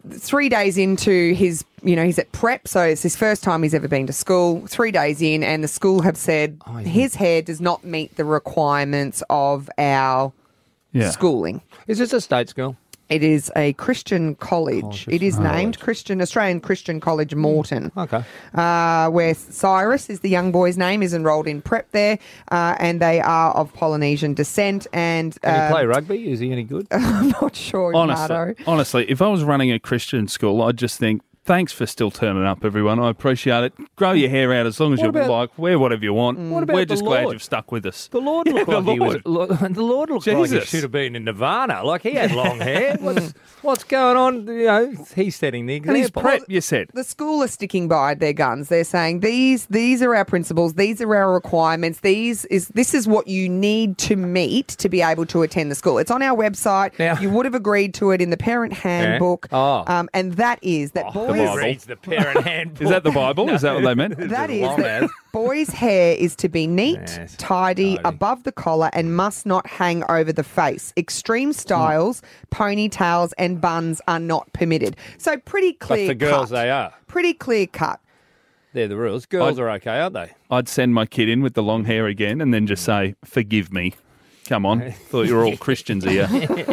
three days into his, you know, he's at prep, so it's his first time he's ever been to school. Three days in, and the school have said Oh, his hair does not meet the requirements of our Yeah. schooling. Is this a state school? It is a Christian college. It is named Christian Australian Christian College Moreton. Okay. Uh, where Cyrus is the young boy's name, is enrolled in prep there, uh, and they are of Polynesian descent. And Can uh, he play rugby? Is he any good? I'm not sure, Honestly, Mardo. honestly, if I was running a Christian school, I'd just think, thanks for still turning up, everyone. I appreciate it. Grow your hair out as long as What you about- like. Wear whatever you want. What about We're the just glad Lord? you've stuck with us. The Lord Yeah, looked the like he was. Lord. lo- The Lord looked like he Jesus. should have been in Nirvana. Like he had long hair. What's, what's going on? You know, he's setting the And he's example. prep, you said. The school are sticking by their guns. They're saying these these are our principles, these are our requirements, these is this is what you need to meet to be able to attend the school. It's on our website. Now- you would have agreed to it in the parent handbook. Oh. Um, and that is that the boys Bible. Reads the parent handbook. Is that the Bible? Is that what they meant? that is long that as. boys' hair is to be neat, Yes, tidy, tidy. above the collar, and must not hang over the face. Extreme styles, ponytails, and buns are not permitted. So pretty But clear for girls, cut. they are. Pretty clear cut. They're the rules. Girls I'd- are okay, aren't they? I'd send my kid in with the long hair again and then just say, forgive me. Come on. Thought you were all Christians here.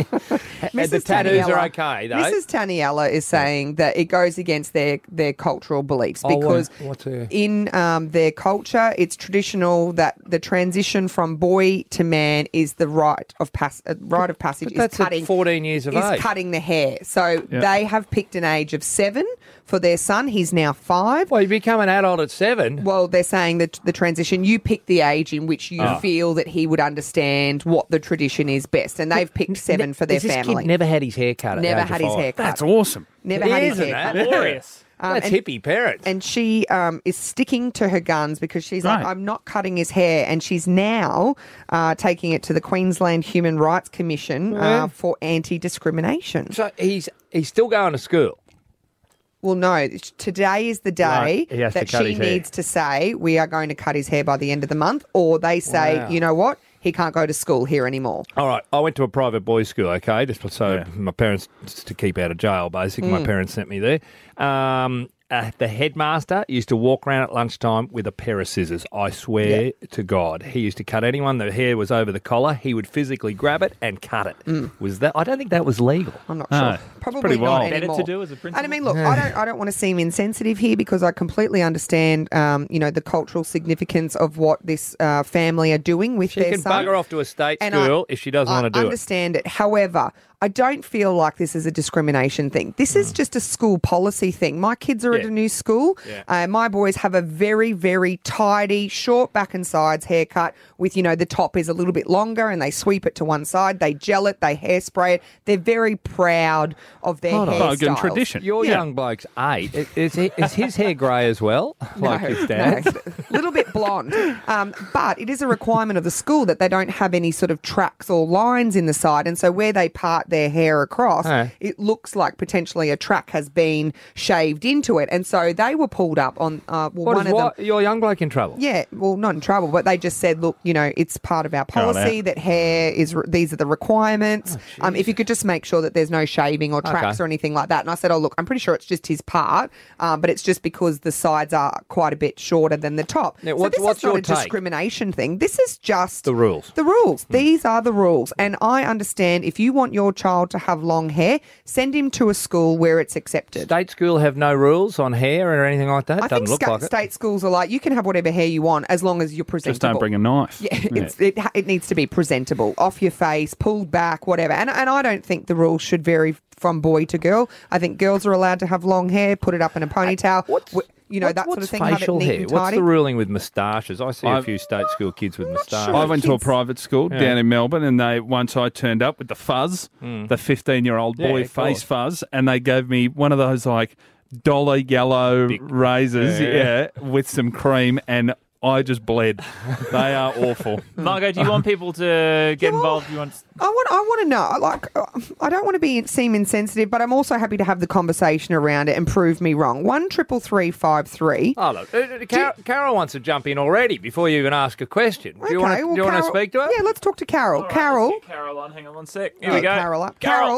And the tattoos are okay, though. Missus Taniella is saying that it goes against their, their cultural beliefs Oh, what- because what's a- in um, their culture, it's traditional that the transition from boy to man is the rite of pass uh, rite of passage. But is that's at cutting fourteen years of is age. cutting the hair. So Yeah. they have picked an age of seven for their son. He's now five. Well, you become an adult at seven. Well, they're saying that the transition, you pick the age in which you Oh. feel that he would understand what the tradition is best, and they've picked seven for their Has this family. Kid never had his hair cut. At Never the age had of his five? hair cut. That's awesome. Never had his Isn't hair that? cut. Glorious. Um, That's and- hippie parents. And she um, is sticking to her guns because she's like, Right. I'm not cutting his hair. And she's now uh, taking it to the Queensland Human Rights Commission Yeah. uh, for anti-discrimination. So he's he's still going to school. Well, no, today is the day Right, he has to that cut she his hair. needs to say, we are going to cut his hair by the end of the month, or they say, Wow. you know what, he can't go to school here anymore. All right, I went to a private boys' school, okay, just so my parents, just to keep out of jail, basically. My Mm. parents sent me there. Um, uh, the headmaster used to walk around at lunchtime with a pair of scissors. I swear to God, he used to cut anyone. The hair was over the collar. He would physically grab it and cut it. Mm. Was that? I don't think that was legal. I'm not No, sure. it's Probably pretty not wild. anymore. Better to do as a principal. And I mean, look, I don't, I don't want to seem insensitive here because I completely understand, um, you know, the cultural significance of what this uh, family are doing with She their can son. bugger off to a state And school I- if she doesn't I want to do it. understand it. However, I don't feel like this is a discrimination thing. This is just a school policy thing. My kids are at Yeah. a new school. Yeah. Uh, my boys have a very, very tidy, short back and sides haircut with, you know, the top is a little bit longer and they sweep it to one side. They gel it, they hairspray it. They're very proud of their Hold on. hairstyles. Your Yeah. young bloke's eight. I- Is, he, is his hair grey as well, like his dad's? A little bit blonde. Um, but it is a requirement of the school that they don't have any sort of tracks or lines in the side. And so where they part their hair across, Hey. it looks like potentially a track has been shaved into it. And so they were pulled up on uh, well, What one is of them. what? Your young bloke in trouble? Yeah, well, not in trouble, but they just said, look, you know, it's part of our policy that hair is, these are the requirements. um, if you could just make sure that there's no shaving or tracks Okay. or anything like that. And I said, oh, look, I'm pretty sure it's just his part, um, but it's just because the sides are quite a bit shorter than the top. Now, so what's- this what's is not your a take? discrimination thing. This is just The rules. the rules. These are the rules. And I understand if you want your child to have long hair, send him to a school where it's accepted. State school have no rules on hair or anything like that? I Doesn't think look sta- like it. state schools are like, you can have whatever hair you want as long as you're presentable. Just don't bring a knife. Yeah, it's, it, ha- it needs to be presentable, off your face, pulled back, whatever. And, and I don't think the rules should vary from boy to girl. I think girls are allowed to have long hair, put it up in a ponytail, w- you know, that sort of What's thing, have it facial neat hair? and What's tidy. the ruling with moustaches? I see a I've- few state school kids with moustaches. I went to a private school Yeah. down in Melbourne, and they once I turned up with the fuzz, Mm. the fifteen-year-old Yeah, boy of course. face fuzz, and they gave me one of those like dollar yellow razors, Yeah, yeah, yeah. with some cream, and I just bled. They are awful. Margot, do you want people to get involved? You want? I want, I want to know. I Like, uh, I don't want to be seem insensitive, but I'm also happy to have the conversation around it and prove me wrong. One triple three five three. Oh, look, uh, uh, Car- Carol wants to jump in already before you even ask a question. Do you want to, well, do you want to Carol- speak to her? Yeah, let's talk to Carol. Carol. Carol on. Hang on one sec. Here Yeah, we go. Carol up. Carol.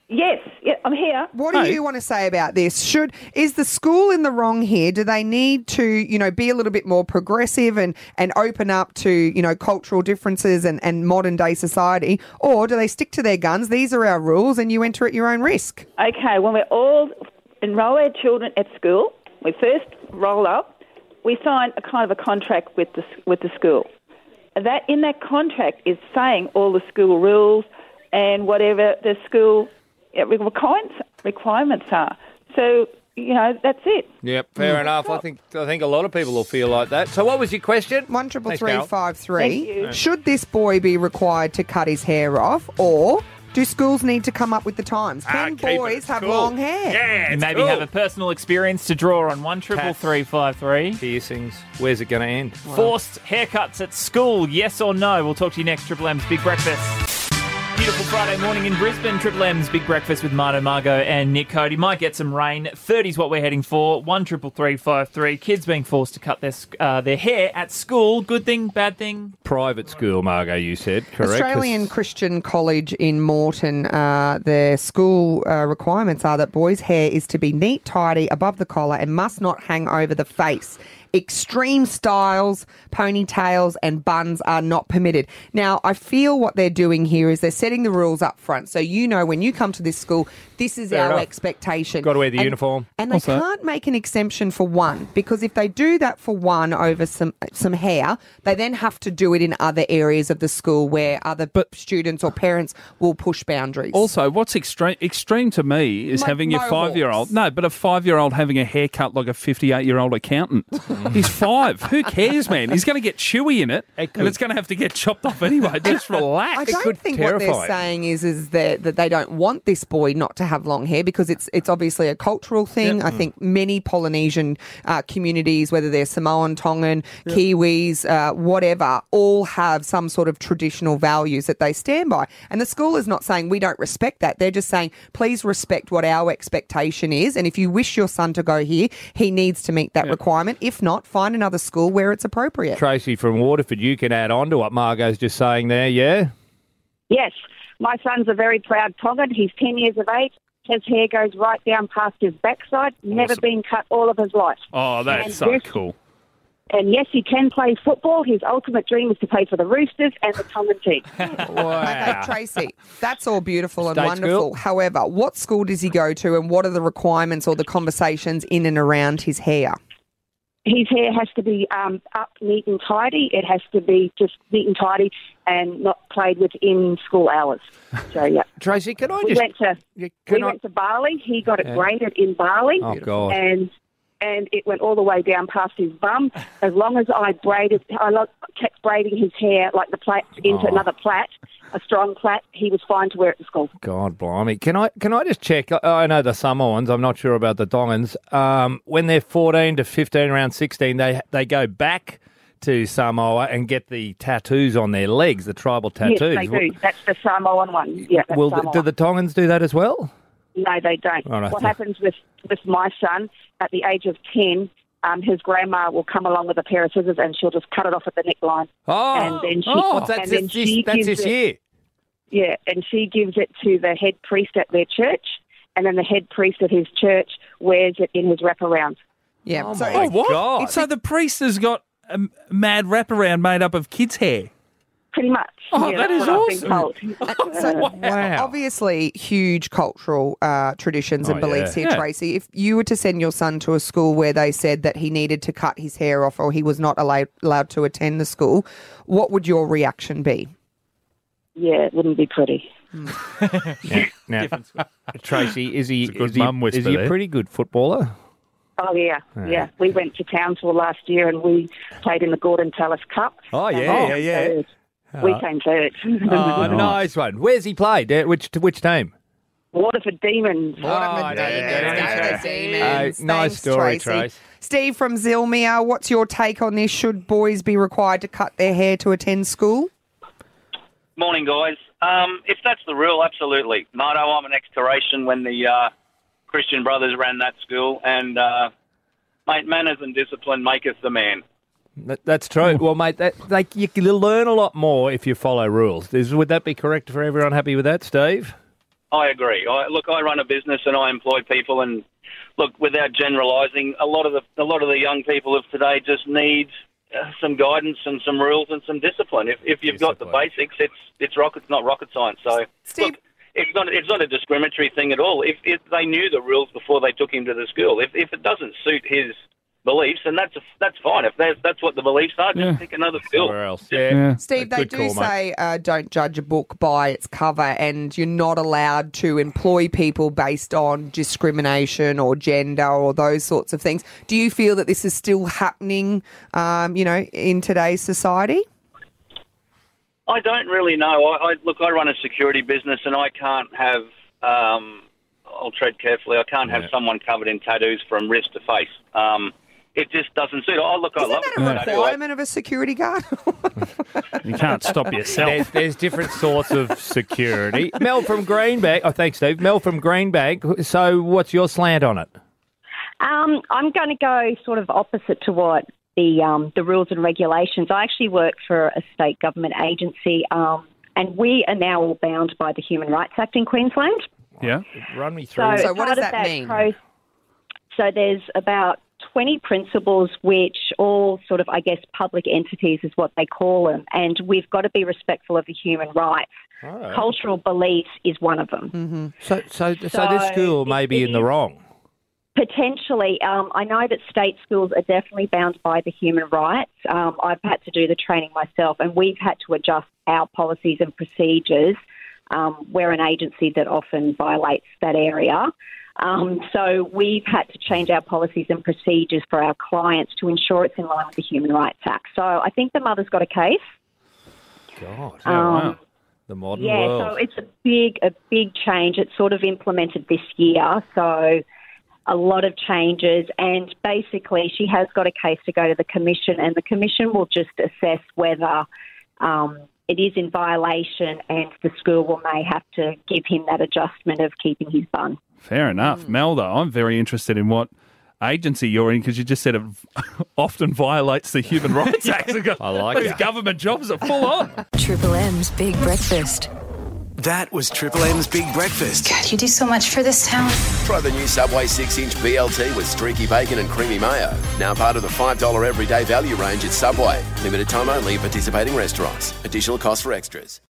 Yes, yeah, I'm here. What do you want to say about this? Should is the school in the wrong here? Do they need to, you know, be a little bit more progressive and, and open up to, you know, cultural differences and, and modern day society? Or do they stick to their guns? These are our rules and you enter at your own risk. Okay, when we all enrol our children at school, we first roll up, we sign a kind of a contract with the, with the school. That in that contract is saying all the school rules and whatever the school requirements requirements are. So, you know, that's it. Yep, fair Mm. enough. I think I think a lot of people will feel like that. So what was your question? One triple Thanks, three Carol. five Thank three. you. Should this boy be required to cut his hair off, or do schools need to come up with the times? Can keep it. boys It's have cool. long hair? Yeah, it's maybe cool. have a personal experience to draw on one triple three five three. Piercings. Where's it going to end? Forced haircuts at school, yes or no? We'll talk to you next. Triple M's Big Breakfast. Beautiful Friday morning in Brisbane. Triple M's Big Breakfast with Marto, Margot and Nick Cody. Might get some rain. thirty's what we're heading for. one triple three five three. Kids being forced to cut their uh, their hair at school. Good thing, bad thing? Private school, Margot, you said, correct? Australian Christian College in Moreton, uh, their school uh, requirements are that boys' hair is to be neat, tidy, above the collar and must not hang over the face. Extreme styles, ponytails and buns are not permitted. Now, I feel what they're doing here is they're setting the rules up front. So you know when you come to this school, this is Fair our enough. expectation. Got to wear the And- uniform. And they Also- can't make an exemption for one, because if they do that for one over some some hair, they then have to do it in other areas of the school where other students or parents will push boundaries. Also, what's extreme extreme to me is Like having your mohawks. five-year-old. No, but a five-year-old having a haircut like a fifty-eight-year-old accountant. He's five. Who cares, man? He's going to get chewy in it, and it's going to have to get chopped off anyway. Just relax. I don't think what they're saying is is that, that they don't want this boy not to have long hair, because it's it's obviously a cultural thing. Yep. I think many Polynesian uh, communities, whether they're Samoan, Tongan, Kiwis, uh, whatever, all have some sort of traditional values that they stand by. And the school is not saying we don't respect that. They're just saying, please respect what our expectation is. And if you wish your son to go here, he needs to meet that requirement. If not, find another school where it's appropriate. Tracy from Waterford, you can add on to what Margot's just saying there, yeah? Yes, my son's a very proud Tongan. He's ten years of age. His hair goes right down past his backside. Never been cut all of his life. Oh, that's And so yes- cool. And yes, he can play football. His ultimate dream is to play for the Roosters and the Tongan team. Okay, Tracy, that's all beautiful and State wonderful. school? However, what school does he go to, and what are the requirements or the conversations in and around his hair? His hair has to be um, up, neat and tidy. It has to be just neat and tidy and not played within school hours. So, yeah. Tracy, can I we just... Went to, can we I- went to Bali. He got it Yeah. braided in Bali. Oh, God. And and it went all the way down past his bum. As long as I braided, I lo- kept braiding his hair like the plait into Oh. another plait, a strong plait, he was fine to wear it to school. God blimey. Can I can I just check? I, I know the Samoans, I'm not sure about the Tongans. Um, when they're fourteen to fifteen, around sixteen, they they go back to Samoa and get the tattoos on their legs, the tribal tattoos. Yes, they do. That's the Samoan one. Yeah, that's Will Samoan. do the Tongans do that as well? No, they don't. All right. What happens with, with my son, at the age of ten, um, his grandma will come along with a pair of scissors and she'll just cut it off at the neckline. Oh, and then she, oh, that's and then this- she that's gives this it- year. Yeah, and she gives it to the head priest at their church, and then the head priest at his church wears it in his wraparound. Yeah. Oh, so my it's- God. So the priest has got a m- mad wraparound made up of kids' hair. Pretty much. Oh, Yeah, that that's is what I've been awesome. told. So, Wow. obviously, huge cultural uh, traditions and Oh, beliefs yeah. here, Yeah. Tracy. If you were to send your son to a school where they said that he needed to cut his hair off or he was not allowed, allowed to attend the school, what would your reaction be? Yeah, it wouldn't be pretty. Now, Tracy, is he, It's a good is he, mum whisper is he a there. pretty good footballer? Oh, yeah, Yeah. yeah. We went to Townsville last year and we played in the Gordon Tallis Cup. Oh, And yeah, we yeah, came yeah. third. We Oh. came third. Oh, nice one. Where's he played? Uh, Which which team? Waterford Demons. Waterford Demons. Go the Demons. Uh, nice Thanks, story, Tracy. Trace. Steve from Zilmere, what's your take on this? Should boys be required to cut their hair to attend school? Morning, guys. Um, if that's the rule, absolutely. Marto, I'm an ex-Croatian when the uh, Christian Brothers ran that school, and uh, mate, manners and discipline maketh the man. That, that's true. Well, mate, that, like you can learn a lot more if you follow rules. Is, would that be correct for everyone? Happy with that, Steve? I agree. I, look, I run a business and I employ people, and look, without generalising, a lot of the a lot of the young people of today just need uh, some guidance and some rules and some discipline. If if you've got the basics, it's it's rocket, it's not rocket science. So look, it's not it's not a discriminatory thing at all. If if they knew the rules before they took him to the school, if if it doesn't suit his beliefs, and that's that's fine. If that's that's what the beliefs are, just Yeah. pick another school. Somewhere else. Yeah. Steve, they do say uh, don't judge a book by its cover, and you're not allowed to employ people based on discrimination or gender or those sorts of things. Do you feel that this is still happening, um, you know, in today's society? I don't really know. I, I look, I run a security business, and I can't have. Um, I'll tread carefully. I can't have Yeah. someone covered in tattoos from wrist to face. Um, it just doesn't suit. Oh, look, I Isn't love that it. a tattoo. requirement of a security guard? You can't stop yourself. There's, there's different sorts of security. Mel from Greenbank. Oh, thanks, Steve. Mel from Greenbank. So what's your slant on it? Um, I'm going to go sort of opposite to what the um, the rules and regulations. I actually work for a state government agency, um, and we are now all bound by the Human Rights Act in Queensland. Yeah. Run me through. So, So as what part does of that mean? pro- so there's about twenty principles which all sort of, I guess, public entities is what they call them, and we've got to be respectful of the human rights. Alright. Cultural beliefs is one of them. Mm-hmm. So, so, so, this school may be in the wrong. Potentially. Um, I know that state schools are definitely bound by the human rights. Um, I've had to do the training myself, and we've had to adjust our policies and procedures. Um, we're an agency that often violates that area. Um, so we've had to change our policies and procedures for our clients to ensure it's in line with the Human Rights Act. So I think the mother's got a case. God. Um, The modern yeah, world. so it's a big, a big change. It's sort of implemented this year, so a lot of changes. And basically, she has got a case to go to the commission, and the commission will just assess whether um, it is in violation, and the school will may have to give him that adjustment of keeping his bun. Fair enough. Mel, though, I'm very interested in what agency you're in, because you just said it often violates the Human Rights Act. I like These it. government jobs are full on. Triple M's Big Breakfast. That was Triple M's Big Breakfast. God, you do so much for this town. Try the new Subway six inch B L T with streaky bacon and creamy mayo. Now part of the five dollars everyday value range at Subway. Limited time only at participating restaurants. Additional cost for extras.